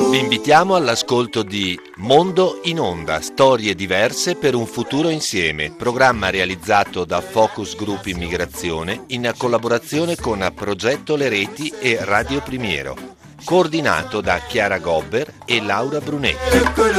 Vi invitiamo all'ascolto di Mondo in Onda, storie diverse per un futuro insieme, programma realizzato da Focus Group Immigrazione in collaborazione con Progetto Le Reti e Radio Primiero, coordinato da Chiara Gobber e Laura Brunetti.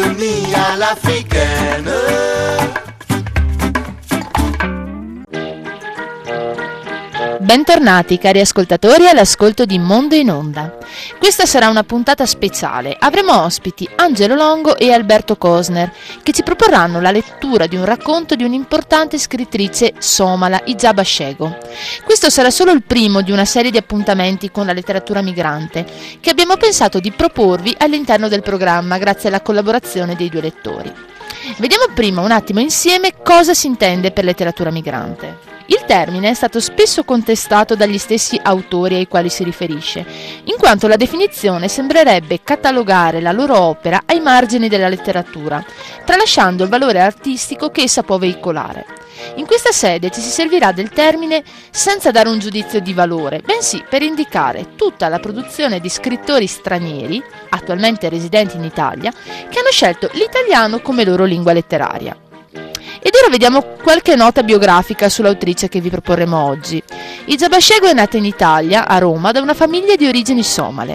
Bentornati cari ascoltatori all'ascolto di Mondo in Onda. Questa sarà una puntata speciale. Avremo ospiti Angelo Longo e Alberto Cosner, che ci proporranno la lettura di un racconto di un'importante scrittrice somala, Ijaba Shego. Questo sarà solo il primo di una serie di appuntamenti con la letteratura migrante che abbiamo pensato di proporvi all'interno del programma grazie alla collaborazione dei due lettori. Vediamo prima un attimo insieme cosa si intende per letteratura migrante. Il termine è stato spesso contestato dagli stessi autori ai quali si riferisce, in quanto la definizione sembrerebbe catalogare la loro opera ai margini della letteratura, tralasciando il valore artistico che essa può veicolare. In questa sede ci si servirà del termine senza dare un giudizio di valore, bensì per indicare tutta la produzione di scrittori stranieri, attualmente residenti in Italia, che hanno scelto l'italiano come loro lingua letteraria. Ed ora vediamo qualche nota biografica sull'autrice che vi proporremo oggi. Ijaba Shego è nata in Italia, a Roma, da una famiglia di origini somale.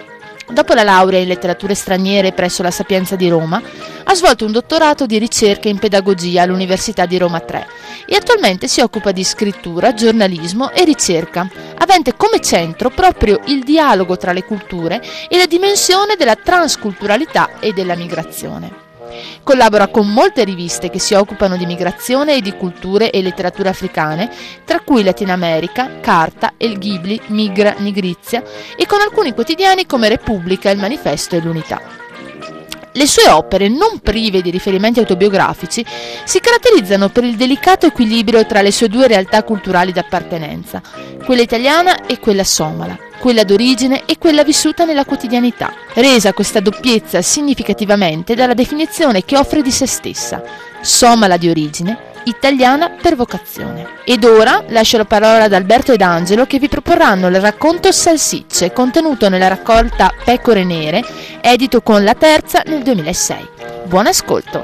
Dopo la laurea in letterature straniere presso la Sapienza di Roma, ha svolto un dottorato di ricerca in pedagogia all'Università di Roma III e attualmente si occupa di scrittura, giornalismo e ricerca, avente come centro proprio il dialogo tra le culture e la dimensione della transculturalità e della migrazione. Collabora con molte riviste che si occupano di migrazione e di culture e letterature africane, tra cui Latin America, Carta, El Ghibli, Migra, Nigrizia, e con alcuni quotidiani come Repubblica, Il Manifesto e l'Unità. Le sue opere, non prive di riferimenti autobiografici, si caratterizzano per il delicato equilibrio tra le sue due realtà culturali d'appartenenza, quella italiana e quella somala, quella d'origine e quella vissuta nella quotidianità, resa questa doppiezza significativamente dalla definizione che offre di se stessa: somala di origine, italiana per vocazione. Ed ora lascio la parola ad Alberto ed Angelo che vi proporranno il racconto Salsicce, contenuto nella raccolta Pecore Nere, edito con La Terza nel 2006. Buon ascolto!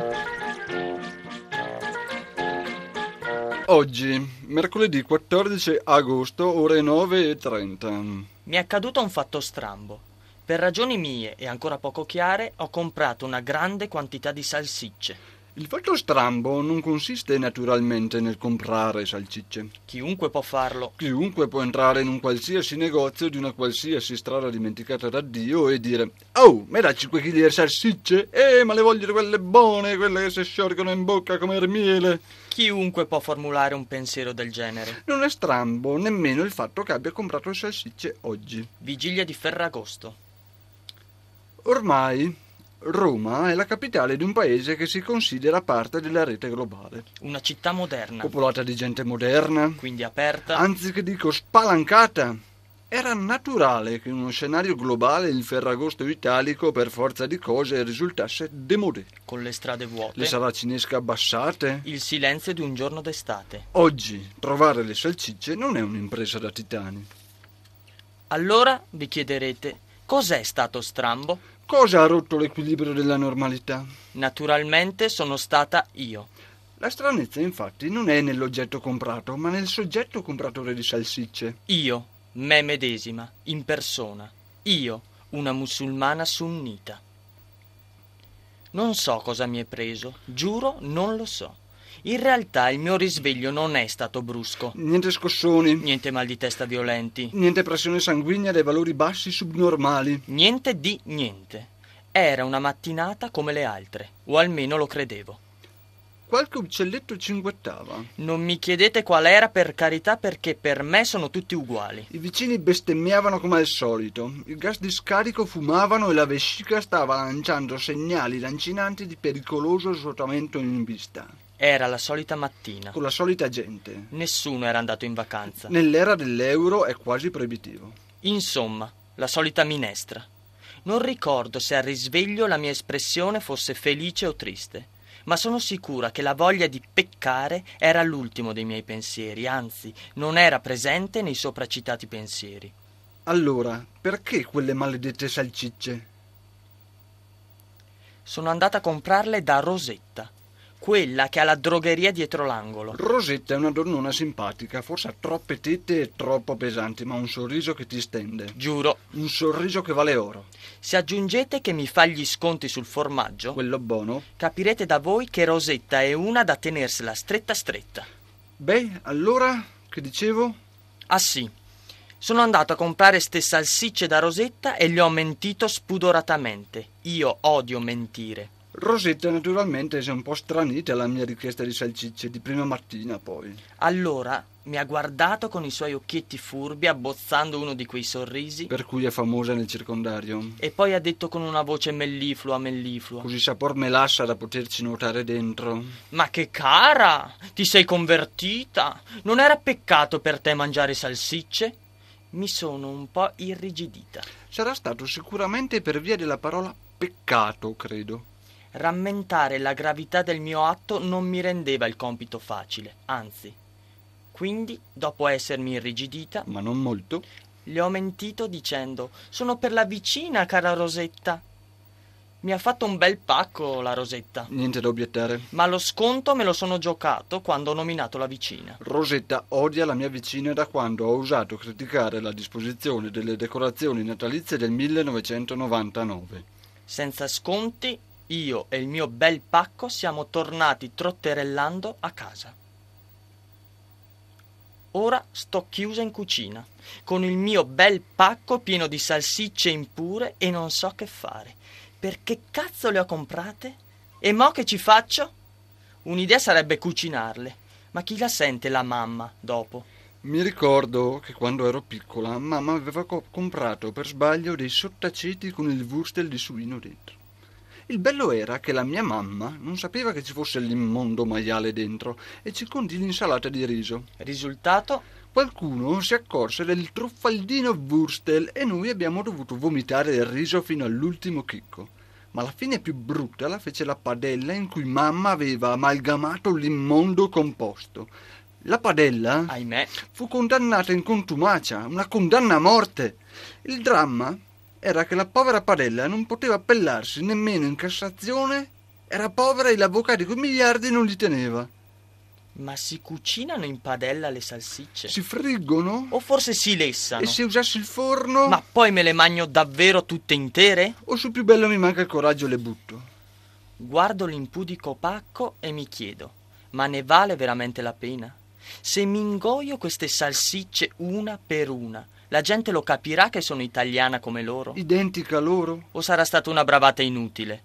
Oggi, mercoledì 14 agosto, ore 9:30. Mi è accaduto un fatto strambo. Per ragioni mie e ancora poco chiare ho comprato una grande quantità di salsicce. Il fatto strambo non consiste naturalmente nel comprare salsicce. Chiunque può farlo. Chiunque può entrare in un qualsiasi negozio di una qualsiasi strada dimenticata da Dio e dire: «Oh, mi dà 5 kg di salsicce? Ma le voglio quelle buone, quelle che si sciolgono in bocca come il miele». Chiunque può formulare un pensiero del genere. Non è strambo nemmeno il fatto che abbia comprato salsicce oggi. Vigilia di Ferragosto. Ormai Roma è la capitale di un paese che si considera parte della rete globale. Una città moderna. Popolata di gente moderna. Quindi aperta. Anzi che dico spalancata. Era naturale che in uno scenario globale il Ferragosto italico per forza di cose risultasse démodé. Con le strade vuote. Le saracinesche abbassate. Il silenzio di un giorno d'estate. Oggi trovare le salsicce non è un'impresa da titani. Allora vi chiederete: cos'è stato strambo? Cosa ha rotto l'equilibrio della normalità? Naturalmente sono stata io. La stranezza infatti non è nell'oggetto comprato, ma nel soggetto compratore di salsicce. Io, me medesima, in persona. Io, una musulmana sunnita. Non so cosa mi è preso, giuro non lo so. In realtà il mio risveglio non è stato brusco. Niente scossoni. Niente mal di testa violenti. Niente pressione sanguigna dai valori bassi subnormali. Niente di niente. Era una mattinata come le altre, o almeno lo credevo. Qualche uccelletto cinguettava. Non mi chiedete qual era, per carità, perché per me sono tutti uguali. I vicini bestemmiavano come al solito. Il gas di scarico fumavano e la vescica stava lanciando segnali lancinanti di pericoloso svuotamento in vista. Era la solita mattina. Con la solita gente. Nessuno era andato in vacanza. Nell'era dell'euro è quasi proibitivo. Insomma, la solita minestra. Non ricordo se al risveglio la mia espressione fosse felice o triste, ma sono sicura che la voglia di peccare era l'ultimo dei miei pensieri, anzi, non era presente nei sopracitati pensieri. Allora, perché quelle maledette salsicce? Sono andata a comprarle da Rosetta, quella che ha la drogheria dietro l'angolo. Rosetta è una donnona simpatica, forse ha troppe tette e troppo pesanti, ma un sorriso che ti stende. Giuro. Un sorriso che vale oro. Se aggiungete che mi fa gli sconti sul formaggio, Quello buono? capirete da voi che Rosetta è una da tenersela stretta stretta. Beh, allora, che dicevo? Ah sì, sono andato a comprare ste salsicce da Rosetta e gli ho mentito spudoratamente. Io odio mentire. Rosetta naturalmente si è un po' stranita alla mia richiesta di salsicce di prima mattina poi. Allora mi ha guardato con i suoi occhietti furbi, abbozzando uno di quei sorrisi, Per cui è famosa nel circondario. e poi ha detto con una voce melliflua. Così sapor melassa da poterci nuotare dentro. Ma che cara! Ti sei convertita? Non era peccato per te mangiare salsicce? Mi sono un po' irrigidita. Sarà stato sicuramente per via della parola peccato, credo. Rammentare la gravità del mio atto non mi rendeva il compito facile, anzi. Quindi, dopo essermi irrigidita, Ma non molto. le ho mentito dicendo: sono per la vicina, cara Rosetta. Mi ha fatto un bel pacco la Rosetta, Niente da obiettare. ma lo sconto me lo sono giocato quando ho nominato la vicina. Rosetta odia la mia vicina da quando ho osato criticare la disposizione delle decorazioni natalizie del 1999. Senza sconti, io e il mio bel pacco siamo tornati trotterellando a casa. Ora sto chiusa in cucina, con il mio bel pacco pieno di salsicce impure e non so che fare. Perché cazzo le ho comprate? E mo che ci faccio? Un'idea sarebbe cucinarle, ma chi la sente la mamma dopo? Mi ricordo che quando ero piccola mamma aveva comprato per sbaglio dei sottaceti con il wurstel di suino dentro. Il bello era che la mia mamma non sapeva che ci fosse l'immondo maiale dentro e ci condì l'insalata di riso. Risultato? Qualcuno si accorse del truffaldino wurstel e noi abbiamo dovuto vomitare il riso fino all'ultimo chicco. Ma la fine più brutta la fece la padella in cui mamma aveva amalgamato l'immondo composto. La padella Ahimè. fu condannata in contumacia, una condanna a morte. Il dramma era che la povera padella non poteva appellarsi nemmeno in Cassazione, era povera e l'avvocato coi miliardi non li teneva. Ma si cucinano in padella le salsicce? Si friggono? O forse si lessano? E se usassi il forno? Ma poi me le mangio davvero tutte intere? O sul più bello mi manca il coraggio e le butto. Guardo l'impudico pacco e mi chiedo: ma ne vale veramente la pena? Se mi ingoio queste salsicce una per una, la gente lo capirà che sono italiana come loro? Identica a loro? O sarà stata una bravata inutile?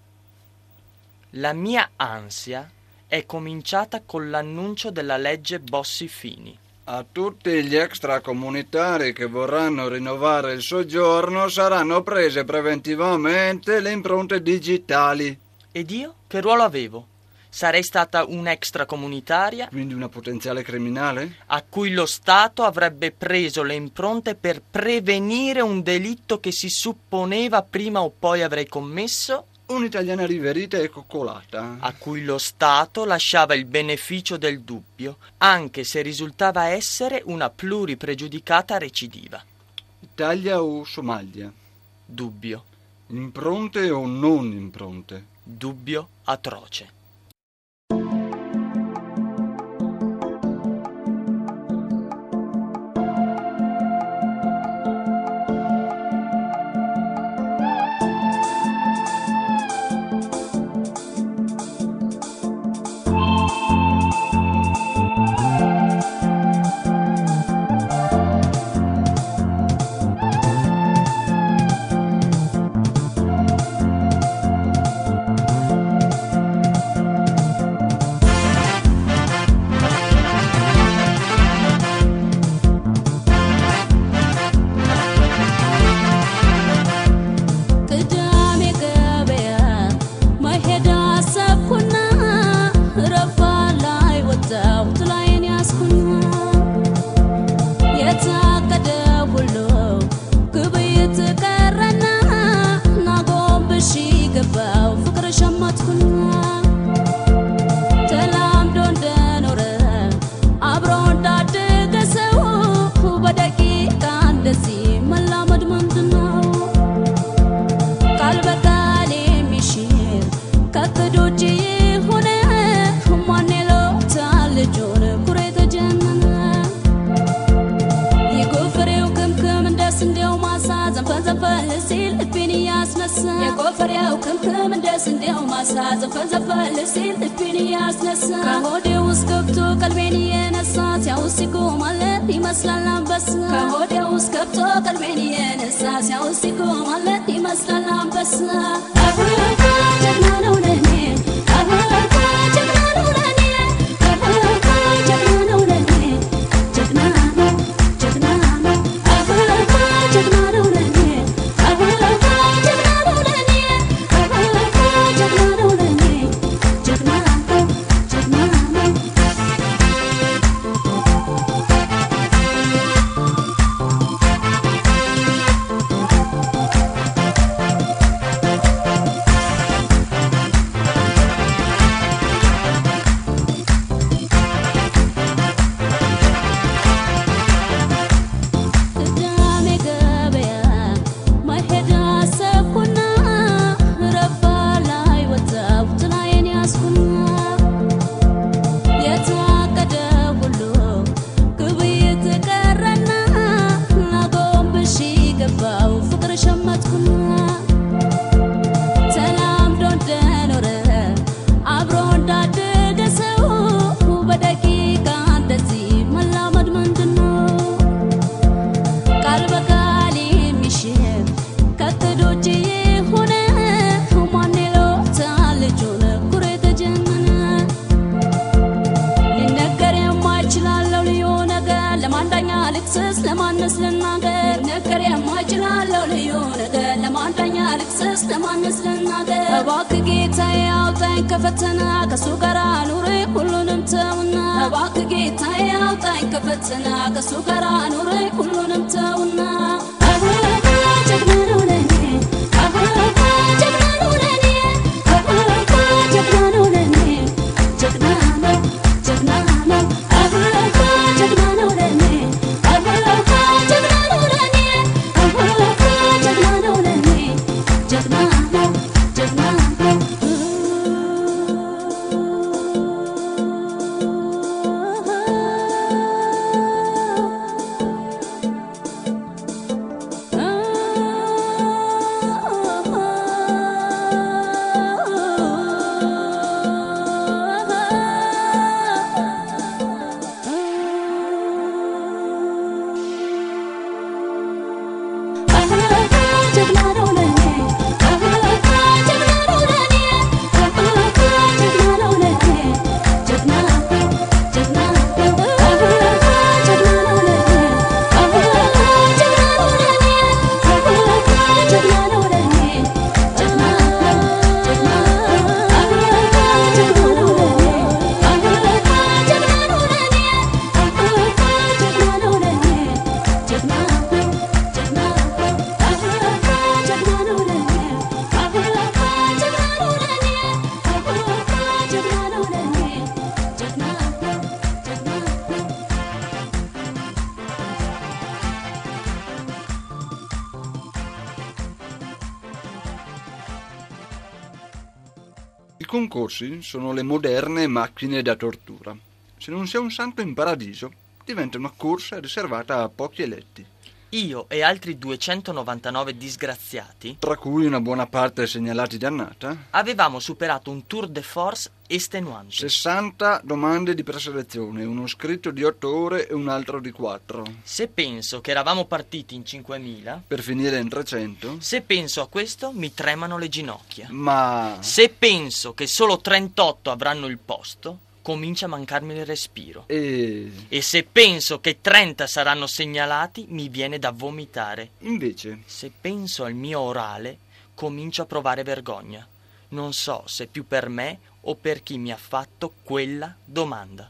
La mia ansia è cominciata con l'annuncio della legge Bossi-Fini. A tutti gli extracomunitari che vorranno rinnovare il soggiorno saranno prese preventivamente le impronte digitali. Ed io che ruolo avevo? Sarei stata un'extracomunitaria Quindi una potenziale criminale? a cui lo Stato avrebbe preso le impronte per prevenire un delitto che si supponeva prima o poi avrei commesso? Un'italiana riverita e coccolata. A cui lo Stato lasciava il beneficio del dubbio, anche se risultava essere una pluripregiudicata recidiva. Italia o Somalia? Dubbio, Impronte o non impronte? dubbio atroce. ዘንፈል ዘንፈል ሲል ልቤን ያስነሳ የጎፈሬው ክምክም እንደ ስንዴው ማሳ ዘንፈል ዘንፈል ሲል ልቤን ያስነሳ ከሆዴ ውስጥ ገብቶ ቀልቤን የነሳ ሲያውስ ሲጎማለት ይመስላል አንበሳ ከሆዴ ውስጥ ገብቶ ቀልቤን የነሳ ሲያውስ ሲጎማለት ይመስላል አንበሳ ጀግና ነው ለኔ ጀግና ነው ለኔ ጀግና ነው ለኔ ጀግና ነው ጀግና ነው ጀግና ነው ለኔ ጀግና ነው ለኔ ጀግና ነው ለኔ ጀግና ነው ጀግና ነው ለማንስ ልናገር ነገር የማይችላለው ልዩ ነገር ለማንዳኛ ልክስስ ለማንስ ልናገር እባክህ ጌታዬ አውጣኝ ከፈተና ከሱ ጋር ኑሬ ሁሉንም ተውና እባክህ ጌታዬ አውጣኝ ከፈተና ከሱ ጋር ኑሬ ሁሉንም ተውና ጀግና ነው ለኔ ጀግና ነው ለኔ ጀግና ነው ለኔ ጀግና ነው ጀግና ነው ጀግና ነው ለኔ I concorsi sono le moderne macchine da tortura. Se non sei un santo in paradiso, diventa una corsa riservata a pochi eletti. Io e altri 299 disgraziati, tra cui una buona parte segnalati dannata, avevamo superato un tour de force estenuante. 60 domande di preselezione, uno scritto di 8 ore e un altro di 4. Se penso che eravamo partiti in 5.000, per finire in 300, se penso a questo mi tremano le ginocchia. Ma se penso che solo 38 avranno il posto, comincia a mancarmi il respiro. E se penso che 30 saranno segnalati, mi viene da vomitare. Invece, se penso al mio orale, comincio a provare vergogna. Non so se più per me o per chi mi ha fatto quella domanda.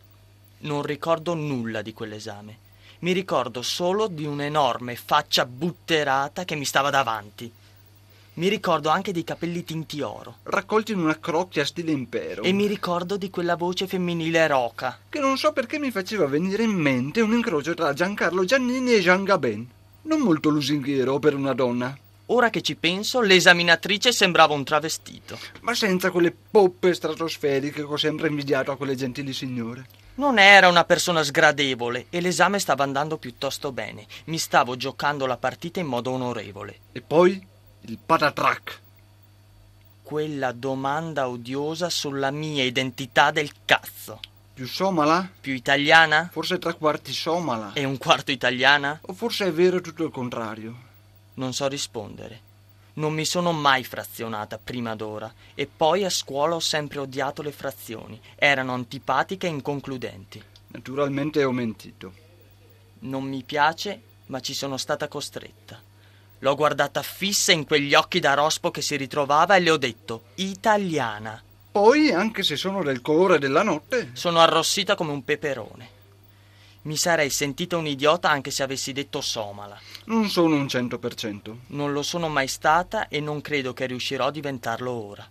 Non ricordo nulla di quell'esame. Mi ricordo solo di un'enorme faccia butterata che mi stava davanti. Mi ricordo anche dei capelli tinti oro, raccolti in una crocchia stile impero. E mi ricordo di quella voce femminile roca, che non so perché mi faceva venire in mente un incrocio tra Giancarlo Giannini e Jean Gabin. Non molto lusinghiero per una donna. Ora che ci penso, l'esaminatrice sembrava un travestito. Ma senza quelle poppe stratosferiche che ho sempre invidiato a quelle gentili signore. Non era una persona sgradevole e l'esame stava andando piuttosto bene. Mi stavo giocando la partita in modo onorevole. E poi il patatrac. Quella domanda odiosa sulla mia identità del cazzo. Più somala? Più italiana? Forse 3/4 somala. E 1/4 italiana? O forse è vero tutto il contrario? Non so rispondere. Non mi sono mai frazionata prima d'ora e poi a scuola ho sempre odiato le frazioni. Erano antipatiche e inconcludenti. Naturalmente ho mentito. Non mi piace, ma ci sono stata costretta. L'ho guardata fissa in quegli occhi da rospo che si ritrovava e le ho detto italiana. Poi, anche se sono del colore della notte... Sono arrossita come un peperone. Mi sarei sentita un idiota anche se avessi detto somala. Non sono un 100%. Non lo sono mai stata e non credo che riuscirò a diventarlo ora.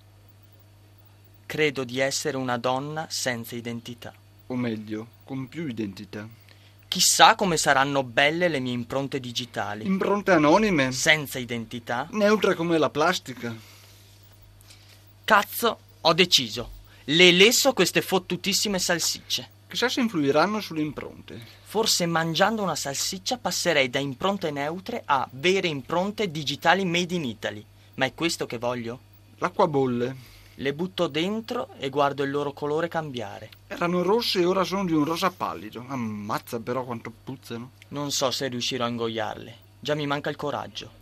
Credo di essere una donna senza identità. O meglio, con più identità. Chissà come saranno belle le mie impronte digitali. Impronte anonime. Senza identità. Neutre come la plastica. Cazzo, ho deciso. Le lesso queste fottutissime salsicce. Chissà se influiranno sulle impronte. Forse mangiando una salsiccia passerei da impronte neutre a vere impronte digitali made in Italy. Ma è questo che voglio? L'acqua bolle. Le butto dentro e guardo il loro colore cambiare. Erano rosse e ora sono di un rosa pallido. Ammazza però quanto puzzano. Non so se riuscirò a ingoiarle. Già mi manca il coraggio.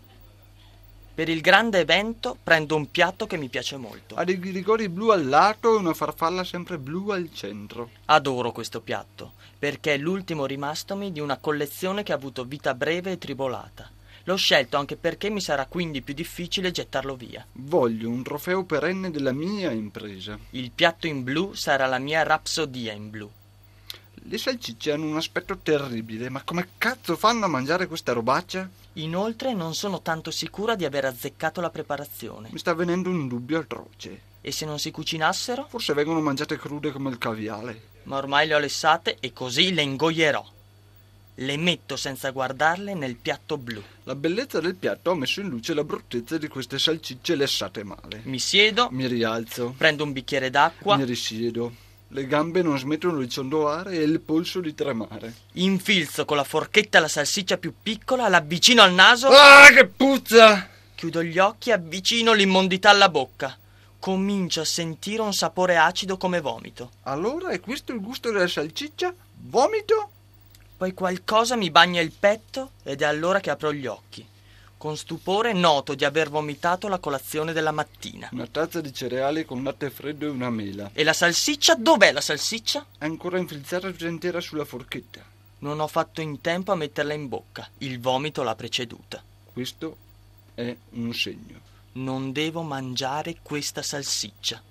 Per il grande evento prendo un piatto che mi piace molto. Ha dei rigori blu al lato e una farfalla sempre blu al centro. Adoro questo piatto, perché è l'ultimo rimastomi di una collezione che ha avuto vita breve e tribolata. L'ho scelto anche perché mi sarà quindi più difficile gettarlo via. Voglio un trofeo perenne della mia impresa. Il piatto in blu sarà la mia rapsodia in blu. Le salsicce hanno un aspetto terribile, ma come cazzo fanno a mangiare questa robaccia? Inoltre non sono tanto sicura di aver azzeccato la preparazione. Mi sta venendo un dubbio atroce. E se non si cucinassero? Forse vengono mangiate crude come il caviale. Ma ormai le ho lessate e così le ingoierò. Le metto senza guardarle nel piatto blu. La bellezza del piatto ha messo in luce la bruttezza di queste salsicce lessate male. Mi siedo, Mi rialzo, prendo un bicchiere d'acqua, mi risiedo. Le gambe non smettono di ciondolare e il polso di tremare. infilzo con la forchetta la salsiccia più piccola, l'avvicino al naso, Ah, che puzza! chiudo gli occhi e avvicino l'immondità alla bocca. Comincio a sentire un sapore acido come vomito. Allora è questo il gusto della salsiccia? Vomito? Poi qualcosa mi bagna il petto ed è allora che apro gli occhi. Con stupore noto di aver vomitato la colazione della mattina. Una tazza di cereali con latte freddo e una mela. E la salsiccia? Dov'è la salsiccia? È ancora infilzata tutta intera sulla forchetta. Non ho fatto in tempo a metterla in bocca. Il vomito l'ha preceduta. Questo è un segno. Non devo mangiare questa salsiccia.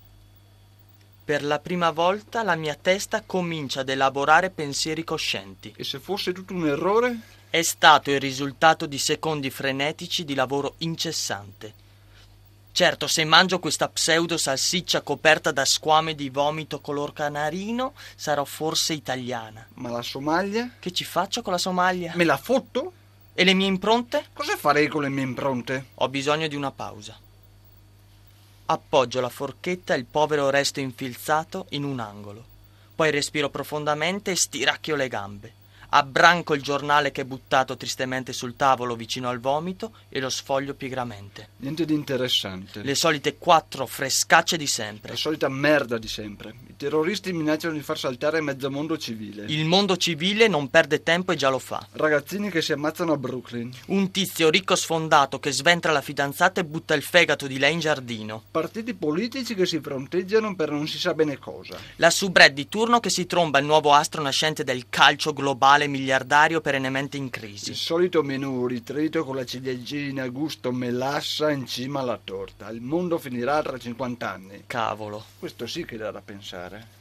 Per la prima volta la mia testa comincia ad elaborare pensieri coscienti. E se fosse tutto un errore? È stato il risultato di secondi frenetici di lavoro incessante. Certo, se mangio questa pseudo salsiccia coperta da squame di vomito color canarino, sarò forse italiana. Ma la Somalia? Che ci faccio con la Somalia? Me la fotto? E le mie impronte? Cosa farei con le mie impronte? Ho bisogno di una pausa. Appoggio la forchetta e il povero resto infilzato in un angolo. Poi respiro profondamente e stiracchio le gambe. Abbranco il giornale che è buttato tristemente sul tavolo vicino al vomito e lo sfoglio pigramente. Niente di interessante. Le solite 4 frescacce di sempre. La solita merda di sempre. I terroristi minacciano di far saltare mezzo mondo civile. Il mondo civile non perde tempo e già lo fa. Ragazzini che si ammazzano a Brooklyn. Un tizio ricco sfondato che sventra la fidanzata e butta il fegato di lei in giardino. Partiti politici che si fronteggiano per non si sa bene cosa. La soubrette di turno che si tromba il nuovo astro nascente del calcio globale miliardario perennemente in crisi. Il solito menù ritrito con la ciliegina gusto melassa in cima alla torta. Il mondo finirà tra 50 anni. Cavolo. Questo sì che dà da pensare.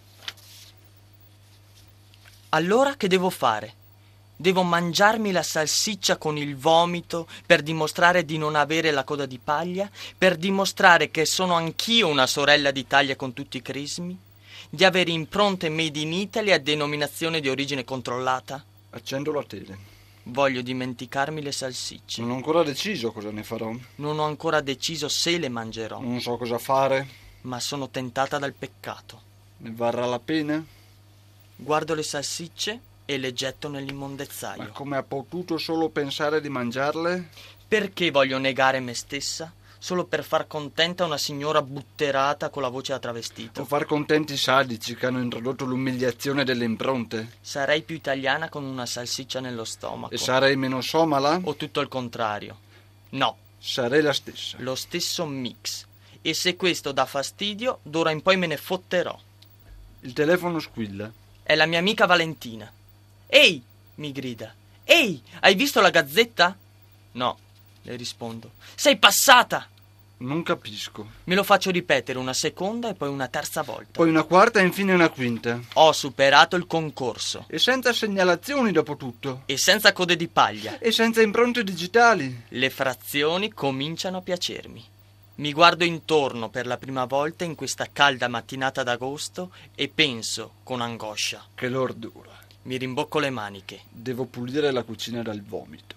Allora che devo fare? Devo mangiarmi la salsiccia con il vomito per dimostrare di non avere la coda di paglia? Per dimostrare che sono anch'io una sorella d'Italia con tutti i crismi? Di avere impronte made in Italy a denominazione di origine controllata? Accendo la tele. Voglio dimenticarmi le salsicce. Non ho ancora deciso cosa ne farò. Non ho ancora deciso se le mangerò, Non so cosa fare. ma sono tentata dal peccato. Ne varrà la pena? Guardo le salsicce e le getto Ma nell'immondezzaio. come ha potuto solo pensare di mangiarle? Perché voglio negare me stessa? Solo per far contenta una signora butterata con la voce a O travestito. far contenti i sadici che hanno introdotto l'umiliazione delle impronte? Sarei più italiana con una salsiccia nello stomaco. E sarei meno somala? O tutto il contrario. No, Sarei la stessa. lo stesso mix. E se questo dà fastidio, d'ora in poi me ne fotterò. Il telefono squilla. È la mia amica Valentina. Ehi, mi grida. Ehi, hai visto la gazzetta? No, le rispondo. Sei passata! Non capisco. Me lo faccio ripetere una seconda e poi una terza volta. Poi una quarta e infine una quinta. Ho superato il concorso. E senza segnalazioni dopo tutto. E senza code di paglia. E senza impronte digitali. Le frazioni cominciano a piacermi. Mi guardo intorno per la prima volta in questa calda mattinata d'agosto e penso, con angoscia, Che lordura. mi rimbocco le maniche. Devo pulire la cucina dal vomito.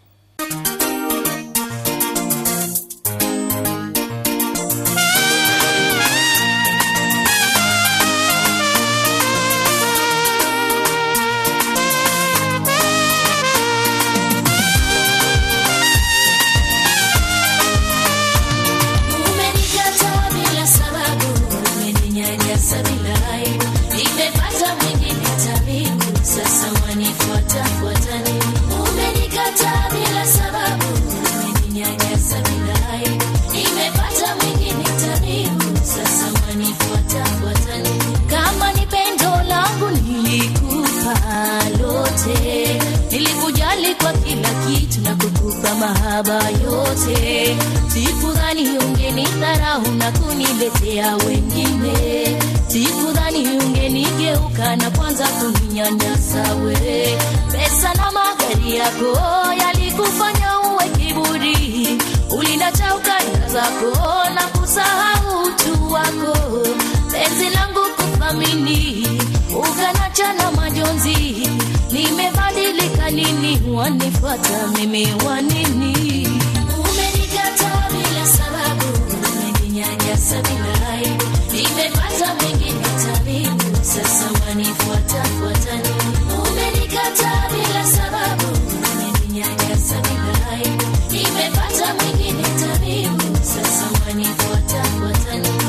Umenikataa bila sababu, umeninyanyasa bila aibu. Nimepata mwingine tabibu, sasa wanifuata fuata nini? Umenikataa bila sababu, umeninyanyasa bila aibu. Nimepata mwingine tabibu, sasa wanifuata fuata nini? Kama ni pendo langu nilikupa lote, nilikujali kwa kila kitu na kukupa mahaba yote. Sikudhani ungenidharau na kuniletea wengine. Sikudhani ungenigeuka na kwanza kuninyanyasa we. Pesa na magari yako yalikufanya uwe kiburi. Ulinacha ukanda zako na kusahau utu wako. Penzi langu kuthamini, ukanacha na majonzi. Nimebadilika nini? Wanifuata mimi wanini? Umenikataa bila sababu, umeninyanyasa bila aibu. Nimepata mwingine tabibu, sasa wanifuata fuata nini? Umenikataa bila sababu, umeninyanyasa bila aibu. Nimepata mwingine tabibu, sasa wanifuata fuata nini?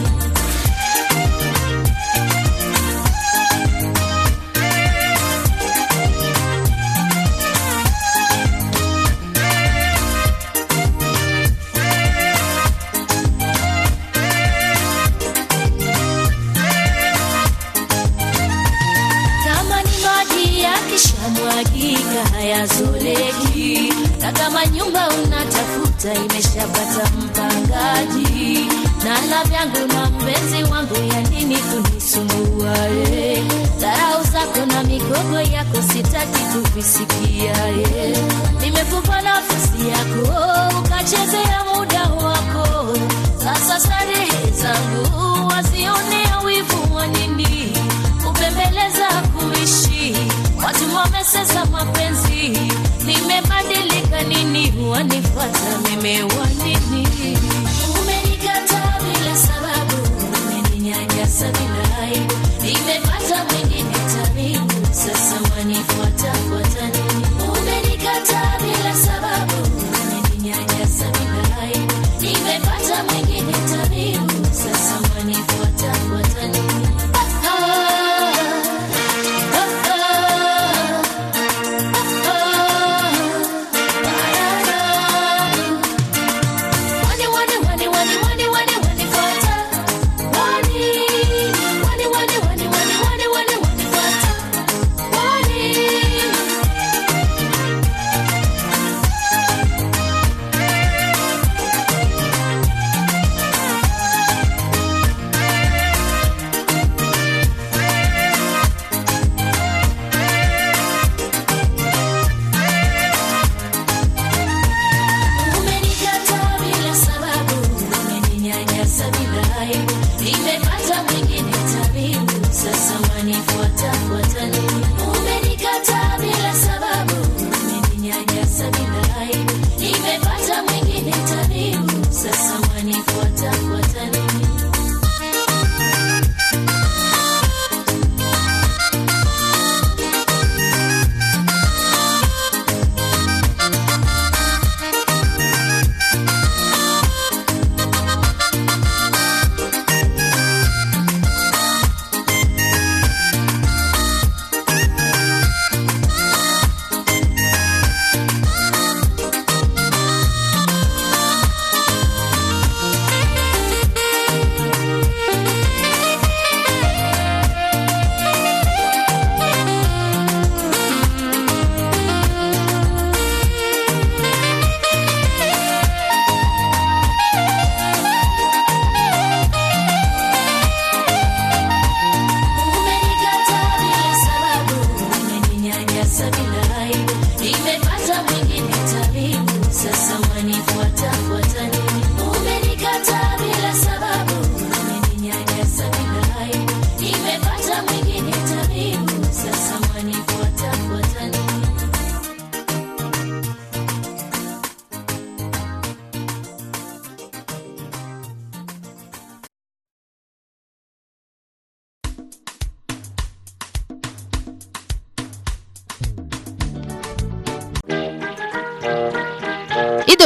Kama ni maji yakishamwagika hayazoleki, na kama nyumba unatafuta imeshapata mpangaji, na la vyangu na mpenzi wangu ya nini kunisumbua? Dharau zako na migogo yako sitaki kuvisikia. Nimekupa nafasi yako ukachezea muda wako, sasa starehe zangu wasionea wivu wa nini? Kupembeleza kuishi watu wamesesa mapenzi. Nimebadilika nini? Wanifuata mimi wanini? Umenikataa bila sababu, umeninyanyasa bila aibu. Nimepata mwingine tabibu, sasa wanifuata fuata nini? Umenikataa bila sababu, umeninyanyasa bila aibu. Nimepata mwingine tabibu, sasa wanifuata fuata nini?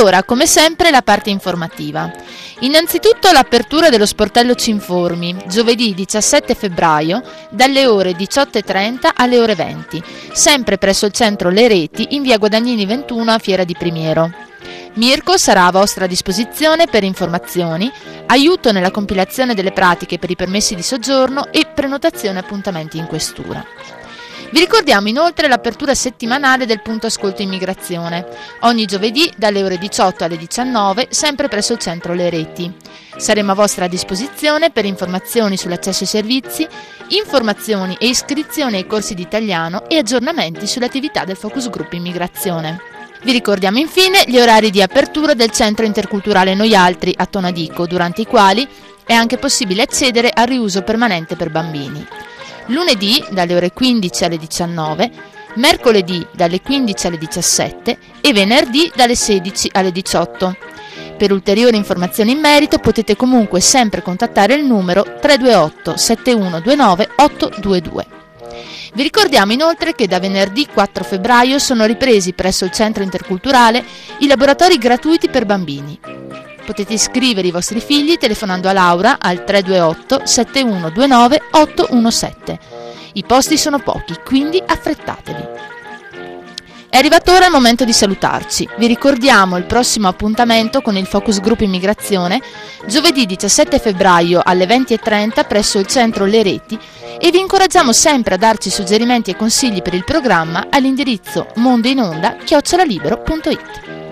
ora, come sempre, la parte informativa. Innanzitutto l'apertura dello sportello Cinformi, giovedì 17 febbraio, dalle ore 18.30 alle ore 20, sempre presso il centro Le Reti, in via Guadagnini 21 a Fiera di Primiero. Mirko sarà a vostra disposizione per informazioni, aiuto nella compilazione delle pratiche per i permessi di soggiorno e prenotazione appuntamenti in questura. Vi ricordiamo inoltre l'apertura settimanale del punto ascolto immigrazione, ogni giovedì dalle ore 18 alle 19, sempre presso il centro Le Reti. Saremo a vostra disposizione per informazioni sull'accesso ai servizi, informazioni e iscrizioni ai corsi di italiano e aggiornamenti sulle attività del Focus Group Immigrazione. Vi ricordiamo infine gli orari di apertura del Centro Interculturale Noialtri a Tonadico, durante i quali è anche possibile accedere al riuso permanente per bambini. Lunedì dalle ore 15 alle 19, mercoledì dalle 15 alle 17 e venerdì dalle 16 alle 18. Per ulteriori informazioni in merito potete comunque sempre contattare il numero 328 7129 822. Vi ricordiamo inoltre che da venerdì 4 febbraio sono ripresi presso il Centro Interculturale i laboratori gratuiti per bambini. Potete iscrivere i vostri figli telefonando a Laura al 328 7129 817. I posti sono pochi, quindi affrettatevi. È arrivato ora il momento di salutarci. Vi ricordiamo il prossimo appuntamento con il Focus Group Immigrazione, giovedì 17 febbraio alle 20.30 presso il centro Le Reti, e vi incoraggiamo sempre a darci suggerimenti e consigli per il programma all'indirizzo mondoinonda@libero.it.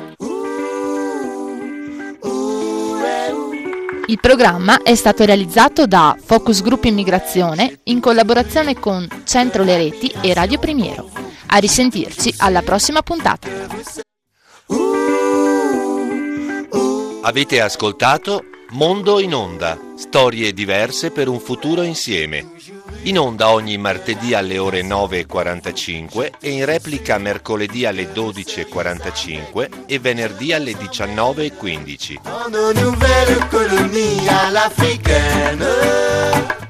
Il programma è stato realizzato da Focus Group Immigrazione in collaborazione con Centro Le Reti e Radio Primiero. A risentirci alla prossima puntata. Avete ascoltato Mondo in Onda, storie diverse per un futuro insieme. In onda ogni martedì alle ore 9.45 e in replica mercoledì alle 12.45 e venerdì alle 19.15. Nouvelle colonie à l'africaine.